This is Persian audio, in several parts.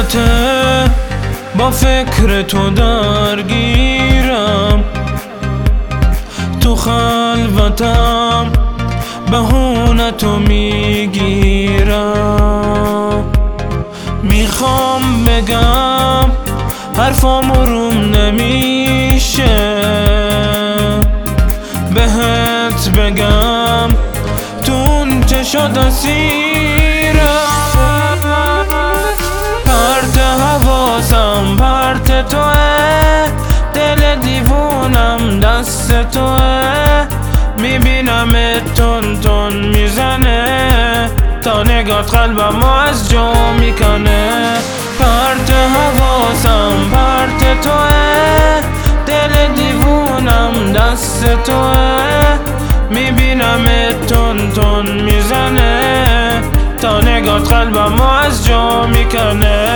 مدته با فکر تو درگیرم، تو خلوتم بهونتو میگیرم. میخوام بگم حرفام روم نمیشه، بهت بگم تو اون چشات اسیرم. پرت حواسم پرت توه، دل دیوونم دست توه. میبینم تون تون میزنه، تا نگات قلبم از جا میکنه. پرت حواسم پرت توه، دل دیوونم دست توه. میبینم تون تون میزنه، تا نگات قلبم از جا میکنه.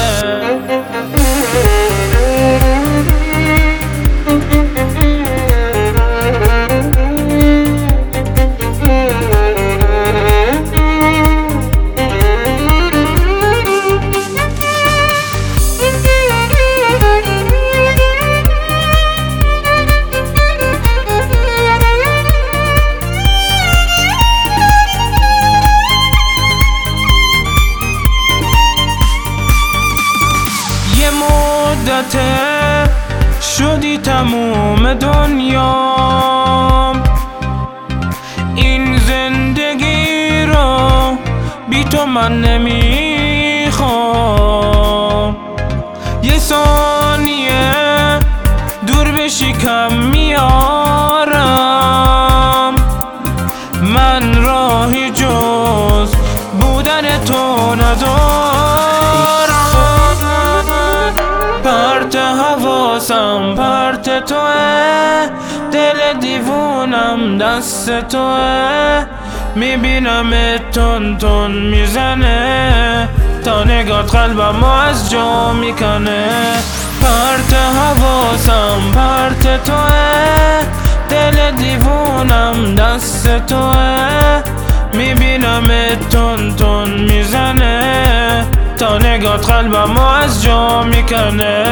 مدته شدی تموم دنیام، این زندگی رو بی تو من نمیخوام. یه ثانیه دور بشی کم میارم، من راهی جز بودن تو ندارم. پرت حواسم پرت توه، دل دیوونم دست توه. میبینم تون تون میزنه، تا نگات قلبم از جا میکنه. پرت حواسم پرت توه، دل دیوونم دست توه. میبینم تون تون میزنه، تا نگات قلبم از جا میکنه.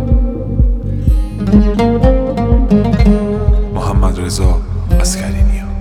محمد رضا عسکری نیا.